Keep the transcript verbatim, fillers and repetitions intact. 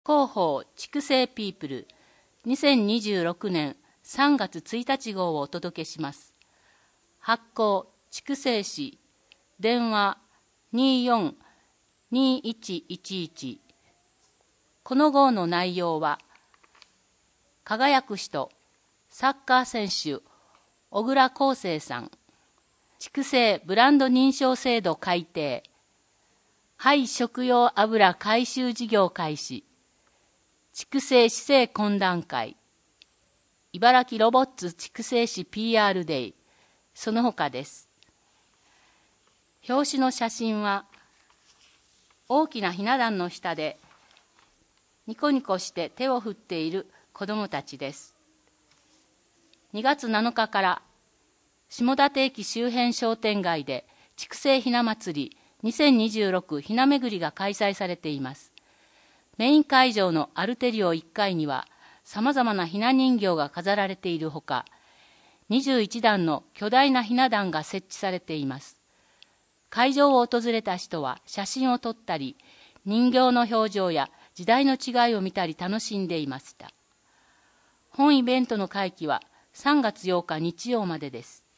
広報筑西ピープルにせんにじゅうろくねんさんがつついたち号をお届けします。発行筑西市、電話 にーよん にーいちいちいち。この号の内容は、輝く人、サッカー選手、小倉康生さん、筑西ブランド認証制度改定、廃食用油回収事業開始、筑西市政懇談会、茨城ロボッツ筑西市 ピーアール デイ、その他です。表紙の写真は、大きなひな壇の下で、ニコニコして手を振っている子どもたちです。にがつなのかから下館駅周辺商店街で筑西ひな祭りにせんにじゅうろくひなめぐりが開催されています。メイン会場のアルテリオいっかいにはさまざまなひな人形が飾られているほか、にじゅういちだんの巨大なひな壇が設置されています。会場を訪れた人は写真を撮ったり、人形の表情や時代の違いを見たり楽しんでいました。本イベントの会期はさんがつようか日曜までです。